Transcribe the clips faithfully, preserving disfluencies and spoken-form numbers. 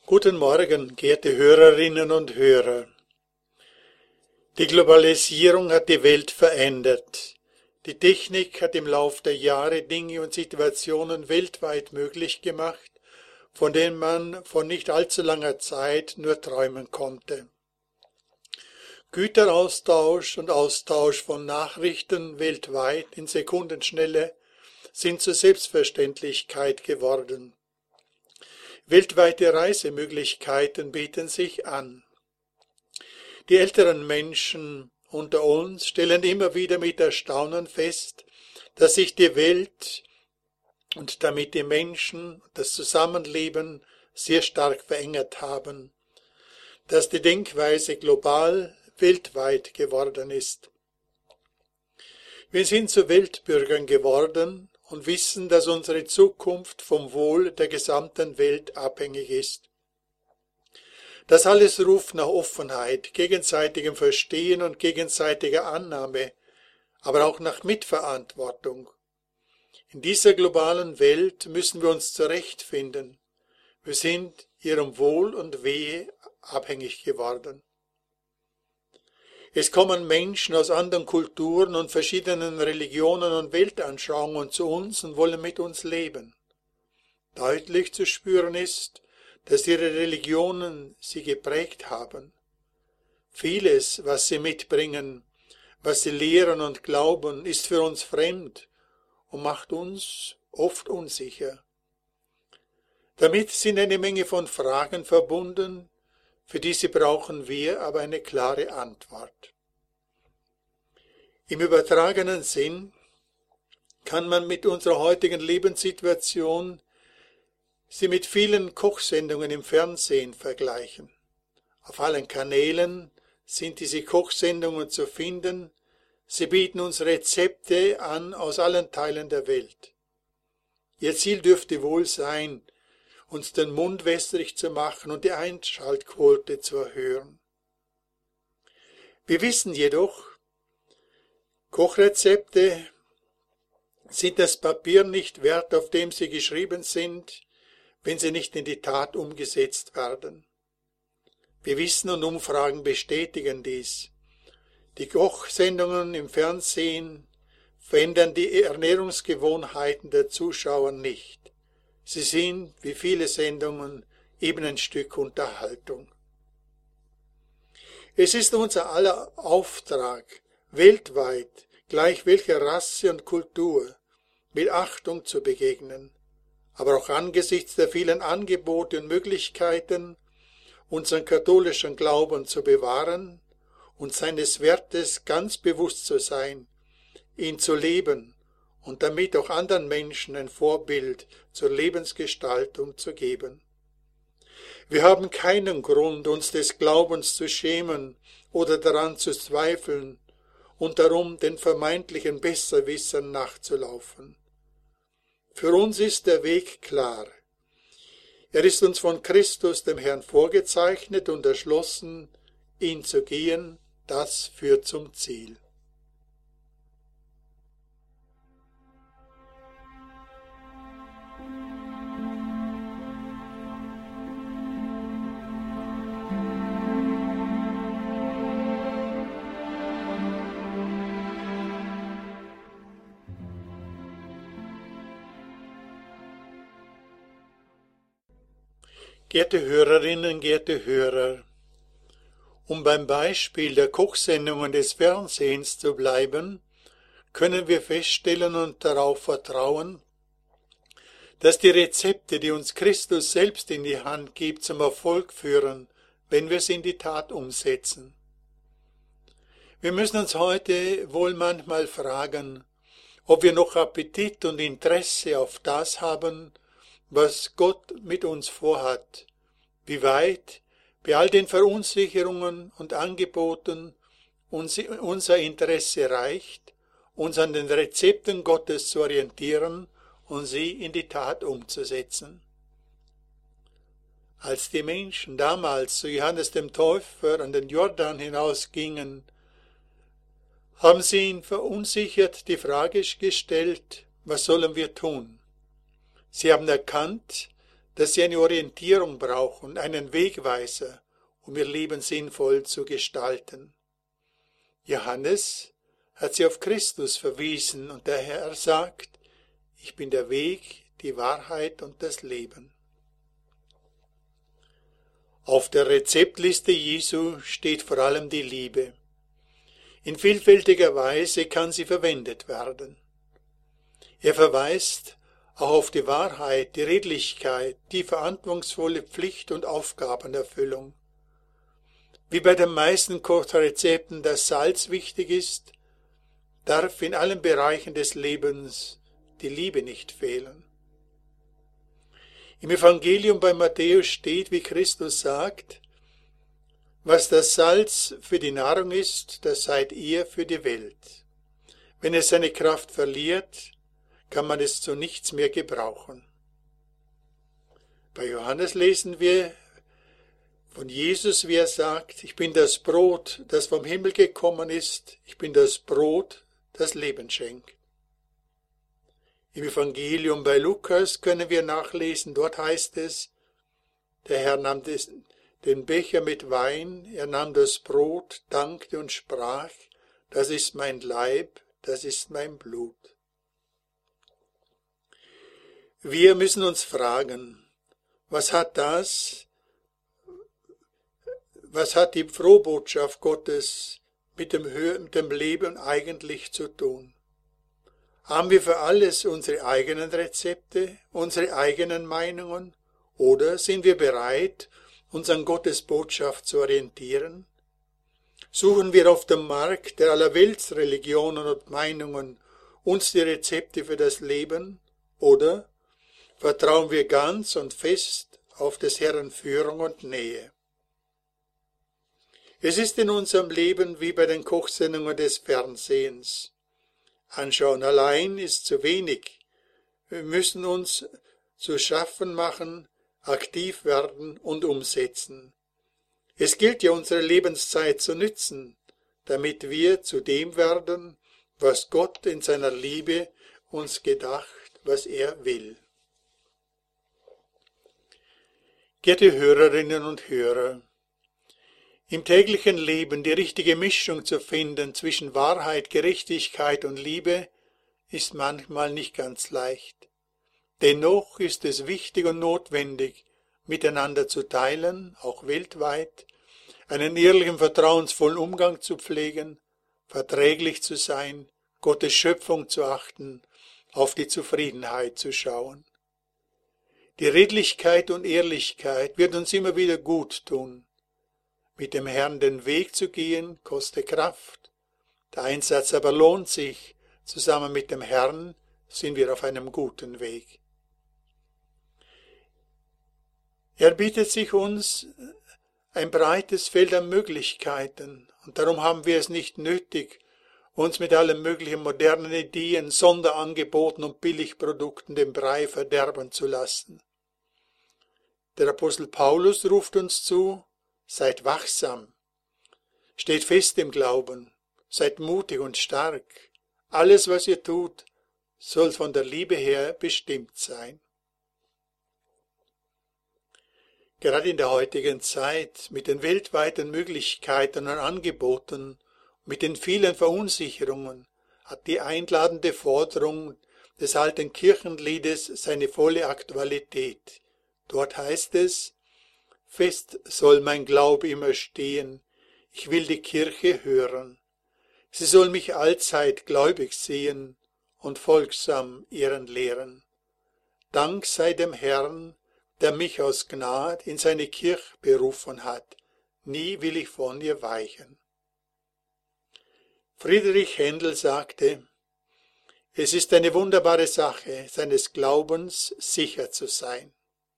Guten Morgen, geehrte Hörerinnen und Hörer. Die Globalisierung hat die Welt verändert. Die Technik hat im Lauf der Jahre Dinge und Situationen weltweit möglich gemacht, von denen man vor nicht allzu langer Zeit nur träumen konnte. Güteraustausch und Austausch von Nachrichten weltweit in Sekundenschnelle sind zur Selbstverständlichkeit geworden. Weltweite Reisemöglichkeiten bieten sich an. Die älteren Menschen unter uns stellen immer wieder mit Erstaunen fest, dass sich die Welt und damit die Menschen, das Zusammenleben sehr stark verändert haben, dass die Denkweise global, weltweit geworden ist. Wir sind zu Weltbürgern geworden und wissen, dass unsere Zukunft vom Wohl der gesamten Welt abhängig ist. Das alles ruft nach Offenheit, gegenseitigem Verstehen und gegenseitiger Annahme, aber auch nach Mitverantwortung. In dieser globalen Welt müssen wir uns zurechtfinden. Wir sind ihrem Wohl und Wehe abhängig geworden. Es kommen Menschen aus anderen Kulturen und verschiedenen Religionen und Weltanschauungen zu uns und wollen mit uns leben. Deutlich zu spüren ist, dass ihre Religionen sie geprägt haben. Vieles, was sie mitbringen, was sie lehren und glauben, ist für uns fremd und macht uns oft unsicher. Damit sind eine Menge von Fragen verbunden, für diese brauchen wir aber eine klare Antwort. Im übertragenen Sinn kann man mit unserer heutigen Lebenssituation sie mit vielen Kochsendungen im Fernsehen vergleichen. Auf allen Kanälen sind diese Kochsendungen zu finden. Sie bieten uns Rezepte an aus allen Teilen der Welt. Ihr Ziel dürfte wohl sein, uns den Mund wässrig zu machen und die Einschaltquote zu erhöhen. Wir wissen jedoch, Kochrezepte sind das Papier nicht wert, auf dem sie geschrieben sind, wenn sie nicht in die Tat umgesetzt werden. Wir wissen und Umfragen bestätigen dies. Die Kochsendungen im Fernsehen verändern die Ernährungsgewohnheiten der Zuschauer nicht. Sie sind, wie viele Sendungen, eben ein Stück Unterhaltung. Es ist unser aller Auftrag, weltweit, gleich welcher Rasse und Kultur, mit Achtung zu begegnen, aber auch angesichts der vielen Angebote und Möglichkeiten, unseren katholischen Glauben zu bewahren und seines Wertes ganz bewusst zu sein, ihn zu leben und damit auch anderen Menschen ein Vorbild zur Lebensgestaltung zu geben. Wir haben keinen Grund, uns des Glaubens zu schämen oder daran zu zweifeln und darum den vermeintlichen Besserwissern nachzulaufen. Für uns ist der Weg klar. Er ist uns von Christus, dem Herrn, vorgezeichnet und erschlossen, ihn zu gehen, das führt zum Ziel. Geehrte Hörerinnen, geehrte Hörer, um beim Beispiel der Kochsendungen des Fernsehens zu bleiben, können wir feststellen und darauf vertrauen, dass die Rezepte, die uns Christus selbst in die Hand gibt, zum Erfolg führen, wenn wir sie in die Tat umsetzen. Wir müssen uns heute wohl manchmal fragen, ob wir noch Appetit und Interesse auf das haben, was Gott mit uns vorhat, wie weit bei all den Verunsicherungen und Angeboten unser Interesse reicht, uns an den Rezepten Gottes zu orientieren und sie in die Tat umzusetzen. Als die Menschen damals zu Johannes dem Täufer an den Jordan hinausgingen, haben sie ihn verunsichert die Frage gestellt, was sollen wir tun? Sie haben erkannt, dass sie eine Orientierung brauchen, einen Wegweiser, um ihr Leben sinnvoll zu gestalten. Johannes hat sie auf Christus verwiesen und der Herr sagt, ich bin der Weg, die Wahrheit und das Leben. Auf der Rezeptliste Jesu steht vor allem die Liebe. In vielfältiger Weise kann sie verwendet werden. Er verweist auch auf die Wahrheit, die Redlichkeit, die verantwortungsvolle Pflicht- und Aufgabenerfüllung. Wie bei den meisten Kochrezepten das Salz wichtig ist, darf in allen Bereichen des Lebens die Liebe nicht fehlen. Im Evangelium bei Matthäus steht, wie Christus sagt, was das Salz für die Nahrung ist, das seid ihr für die Welt. Wenn es seine Kraft verliert, kann man es zu nichts mehr gebrauchen. Bei Johannes lesen wir von Jesus, wie er sagt, ich bin das Brot, das vom Himmel gekommen ist, ich bin das Brot, das Leben schenkt. Im Evangelium bei Lukas können wir nachlesen, dort heißt es, der Herr nahm den Becher mit Wein, er nahm das Brot, dankte und sprach, das ist mein Leib, das ist mein Blut. Wir müssen uns fragen, was hat das, was hat die Frohbotschaft Gottes mit dem, mit dem Leben eigentlich zu tun? Haben wir für alles unsere eigenen Rezepte, unsere eigenen Meinungen, oder sind wir bereit, uns an Gottes Botschaft zu orientieren? Suchen wir auf dem Markt der allerweltsreligionen und Meinungen uns die Rezepte für das Leben, oder vertrauen wir ganz und fest auf des Herrn Führung und Nähe? Es ist in unserem Leben wie bei den Kochsendungen des Fernsehens. Anschauen allein ist zu wenig. Wir müssen uns zu schaffen machen, aktiv werden und umsetzen. Es gilt ja, unsere Lebenszeit zu nützen, damit wir zu dem werden, was Gott in seiner Liebe uns gedacht, was er will. Geehrte Hörerinnen und Hörer, im täglichen Leben die richtige Mischung zu finden zwischen Wahrheit, Gerechtigkeit und Liebe ist manchmal nicht ganz leicht. Dennoch ist es wichtig und notwendig, miteinander zu teilen, auch weltweit, einen ehrlichen, vertrauensvollen Umgang zu pflegen, verträglich zu sein, Gottes Schöpfung zu achten, auf die Zufriedenheit zu schauen. Die Redlichkeit und Ehrlichkeit wird uns immer wieder gut tun. Mit dem Herrn den Weg zu gehen, kostet Kraft. Der Einsatz aber lohnt sich. Zusammen mit dem Herrn sind wir auf einem guten Weg. Er bietet sich uns ein breites Feld an Möglichkeiten. Und darum haben wir es nicht nötig, uns mit allen möglichen modernen Ideen, Sonderangeboten und Billigprodukten den Brei verderben zu lassen. Der Apostel Paulus ruft uns zu, seid wachsam, steht fest im Glauben, seid mutig und stark. Alles, was ihr tut, soll von der Liebe her bestimmt sein. Gerade in der heutigen Zeit, mit den weltweiten Möglichkeiten und Angeboten, mit den vielen Verunsicherungen, hat die einladende Forderung des alten Kirchenliedes seine volle Aktualität. Dort heißt es, fest soll mein Glaube immer stehen, ich will die Kirche hören. Sie soll mich allzeit gläubig sehen und folgsam ihren Lehren. Dank sei dem Herrn, der mich aus Gnad in seine Kirche berufen hat. Nie will ich von ihr weichen. Friedrich Händel sagte, es ist eine wunderbare Sache, seines Glaubens sicher zu sein.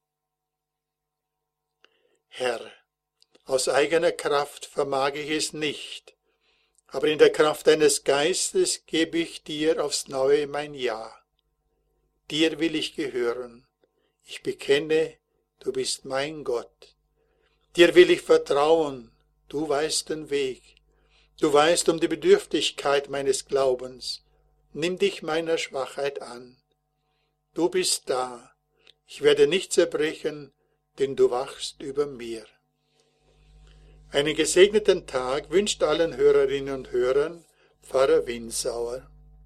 Herr, aus eigener Kraft vermag ich es nicht, aber in der Kraft deines Geistes gebe ich dir aufs Neue mein Ja. Dir will ich gehören. Ich bekenne, du bist mein Gott. Dir will ich vertrauen, du weißt den Weg. Du weißt um die Bedürftigkeit meines Glaubens. Nimm dich meiner Schwachheit an. Du bist da. Ich werde nicht zerbrechen, denn du wachst über mir. Einen gesegneten Tag wünscht allen Hörerinnen und Hörern Pfarrer Winsauer.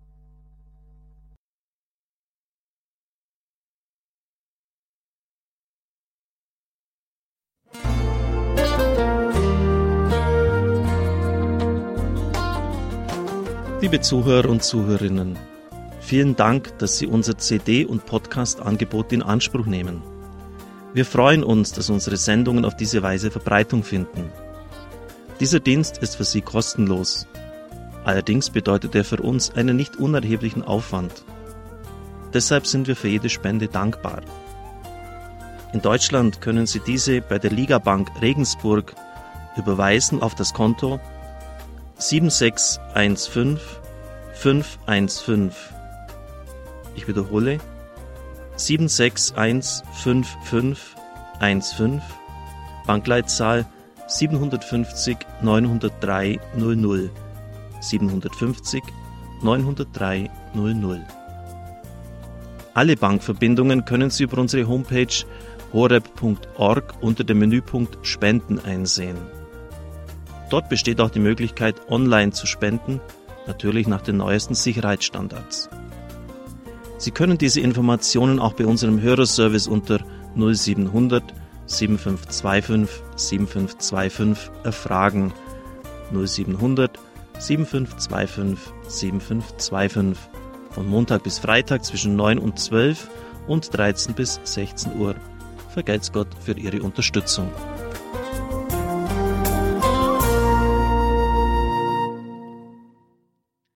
Liebe Zuhörer und Zuhörerinnen, vielen Dank, dass Sie unser C D- und Podcast-Angebot in Anspruch nehmen. Wir freuen uns, dass unsere Sendungen auf diese Weise Verbreitung finden. Dieser Dienst ist für Sie kostenlos. Allerdings bedeutet er für uns einen nicht unerheblichen Aufwand. Deshalb sind wir für jede Spende dankbar. In Deutschland können Sie diese bei der Ligabank Regensburg überweisen auf das Konto sieben sechs eins fünf fünf eins fünf. Ich wiederhole, sieben sechs eins fünf fünf eins fünf, Bankleitzahl sieben fünf null neun null drei null null, sieben fünf null neun null drei null null. Alle Bankverbindungen können Sie über unsere Homepage horeb punkt org unter dem Menüpunkt Spenden einsehen. Dort besteht auch die Möglichkeit, online zu spenden, natürlich nach den neuesten Sicherheitsstandards. Sie können diese Informationen auch bei unserem Hörerservice unter null sieben hundert sieben fünf zwei fünf sieben fünf zwei fünf erfragen. null sieben hundert sieben fünf zwei fünf sieben fünf zwei fünf von Montag bis Freitag zwischen neun und zwölf und dreizehn bis sechzehn Uhr. Vergelt's Gott für Ihre Unterstützung.